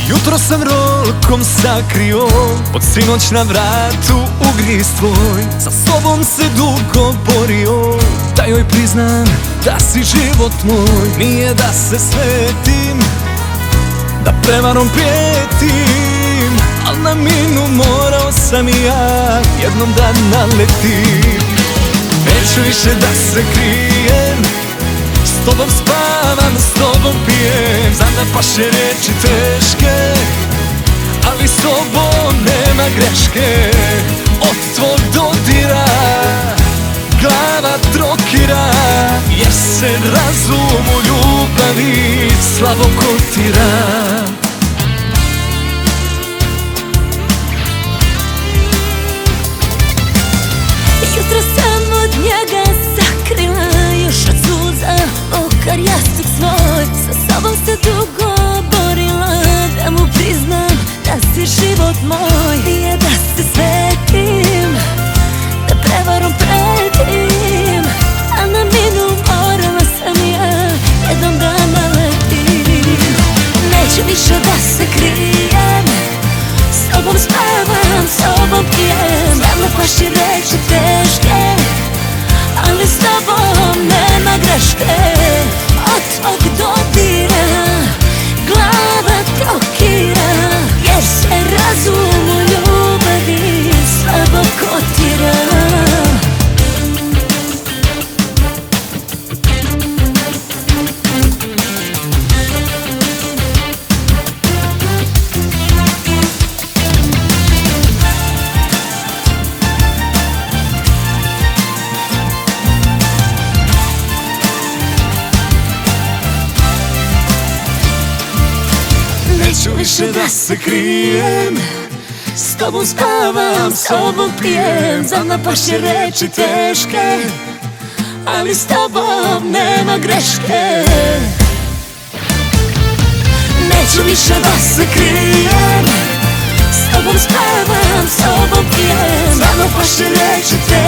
Jutro sam rolkom sakrio, od sinoć na vratu ugriz tvoj. Sa sobom se dugo borio, da joj priznam da si život moj. Nije da se svetim, da prevarom prijetim, al na minu morao sam i ja jednom da naletim. Neću više da se krijem, s tobom spavam, s tobom pijem. Znam da paše reči teške, ali s tobom nema greške. Od tvog dodira glava trokira, jer se razum u ljubavi slabo kotira. Jutro sam od njega sakrila, još od suza okar jastuk svoj. Sa sobom se dugo borila, da mu priznam da si život moj. Nije da se svetim, da prevarom pretim, a na minu morala sam ja jednom da naletim. Neću više da se krijem, s tobom spavam, s tobom pijem. Znam da paši reči teške, ali s tobom nema greške. Od tvog dodira glava trokira, jer se razum u ljubavi slabo kotira. Neću više da se krijem, s tobom spavam, s tobom pijem. Znam da paše reči teške, ali s tobom nema greške. Neću više da se krijem, s tobom spavam, s tobom pijem. Znam da paše reči teške,